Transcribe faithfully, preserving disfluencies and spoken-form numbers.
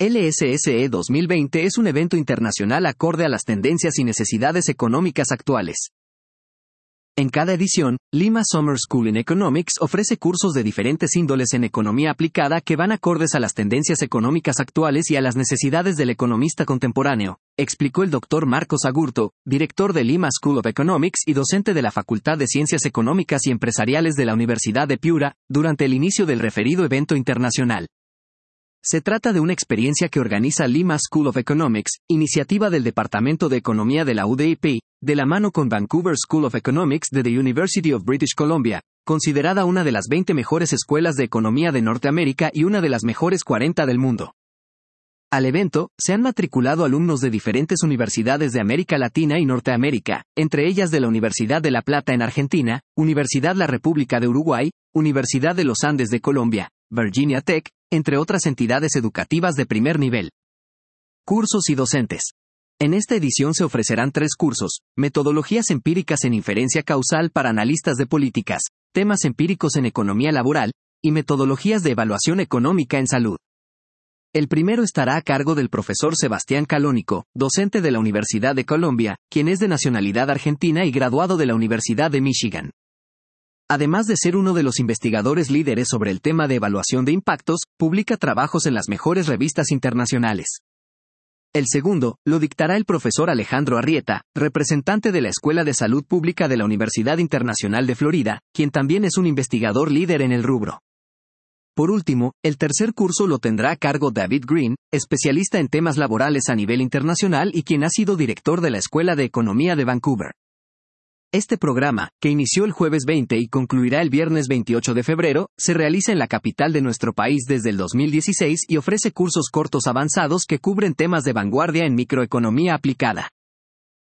L S S E dos mil veinte es un evento internacional acorde a las tendencias y necesidades económicas actuales. En cada edición, Lima Summer School in Economics ofrece cursos de diferentes índoles en economía aplicada que van acordes a las tendencias económicas actuales y a las necesidades del economista contemporáneo, explicó el doctor Marcos Agurto, director de Lima School of Economics y docente de la Facultad de Ciencias Económicas y Empresariales de la Universidad de Piura, durante el inicio del referido evento internacional. Se trata de una experiencia que organiza Lima School of Economics, iniciativa del Departamento de Economía de la U D I P, de la mano con Vancouver School of Economics de the University of British Columbia, considerada una de las veinte mejores escuelas de economía de Norteamérica y una de las mejores cuarenta del mundo. Al evento, se han matriculado alumnos de diferentes universidades de América Latina y Norteamérica, entre ellas de la Universidad de La Plata en Argentina, Universidad La República de Uruguay, Universidad de los Andes de Colombia, Virginia Tech, entre otras entidades educativas de primer nivel. Cursos y docentes. En esta edición se ofrecerán tres cursos: metodologías empíricas en inferencia causal para analistas de políticas, temas empíricos en economía laboral, y metodologías de evaluación económica en salud. El primero estará a cargo del profesor Sebastián Calónico, docente de la Universidad de Columbia, quien es de nacionalidad argentina y graduado de la Universidad de Michigan. Además de ser uno de los investigadores líderes sobre el tema de evaluación de impactos, publica trabajos en las mejores revistas internacionales. El segundo, lo dictará el profesor Alejandro Arrieta, representante de la Escuela de Salud Pública de la Universidad Internacional de Florida, quien también es un investigador líder en el rubro. Por último, el tercer curso lo tendrá a cargo David Green, especialista en temas laborales a nivel internacional y quien ha sido director de la Escuela de Economía de Vancouver. Este programa, que inició el jueves veinte y concluirá el viernes veintiocho de febrero, se realiza en la capital de nuestro país desde el dos mil dieciséis y ofrece cursos cortos avanzados que cubren temas de vanguardia en microeconomía aplicada.